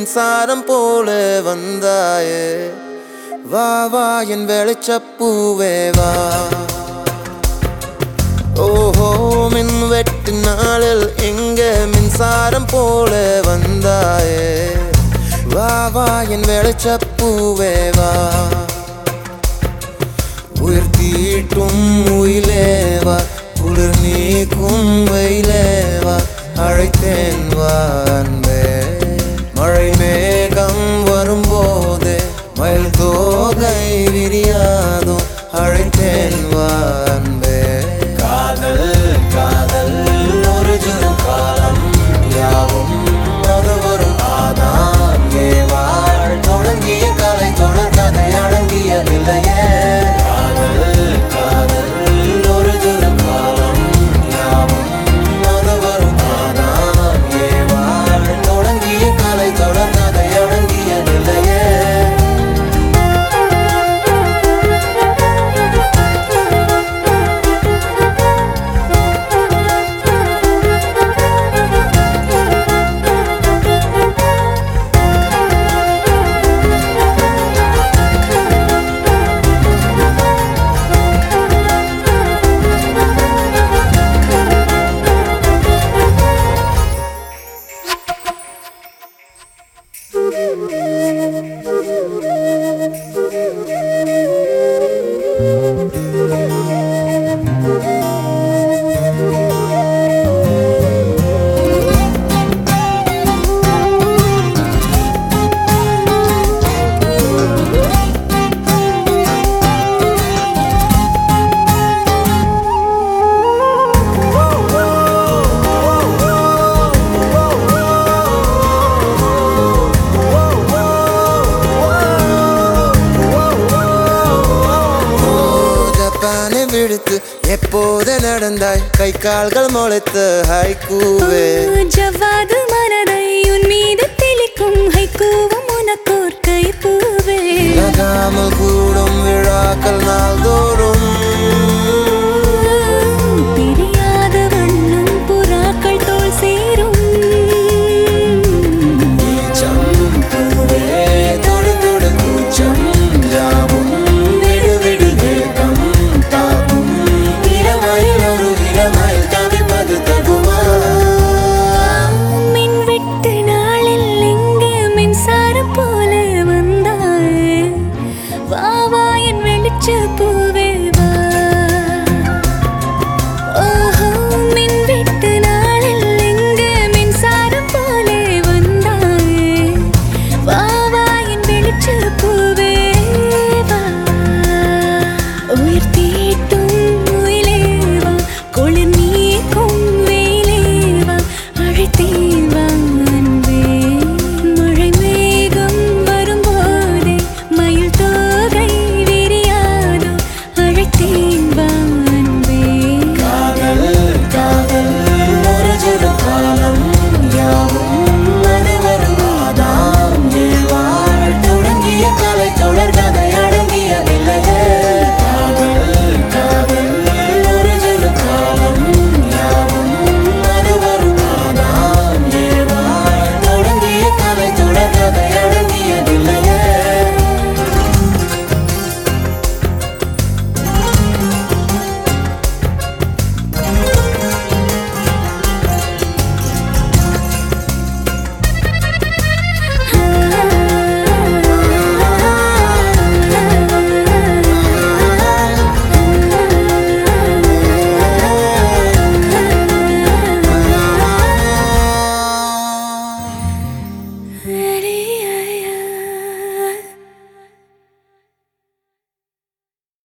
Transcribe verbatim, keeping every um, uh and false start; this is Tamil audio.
மின்சாரம் போல வந்தாயே வா வா என் வெளிச்சப்பூவே வா ஓஹோ மின் வெட்டு நாளில் எங்க மின்சாரம் போல வந்தாயே வா வா என் வெளிச்சப்பூவே வா உயிர் தீட்டும் உயிலேவா குளிர் நீக்கும் வெயிலேவா அழைத்தேன் வா அன்பே மழை மேகம் வரும்போது மயில் தோகை விரியாதோ அழைத்தேன் வா அன்பே காதல் காதல் ஒரு ஜுரம் காலம் யாவும் அது ஒரு ஆதாம் ஏவாள் தொடங்கிய கலை தொடர் கதை அடங்கியதில்லையே எப்போது நடந்தாய் கை கால்கள் முளைத்து ஹைக்கூவே ஜவ்வாது மனதை உன் மீது தெளிக்கும் ஹைக்கூவும் உனக்கோர் கைப்பூவே நகாமல்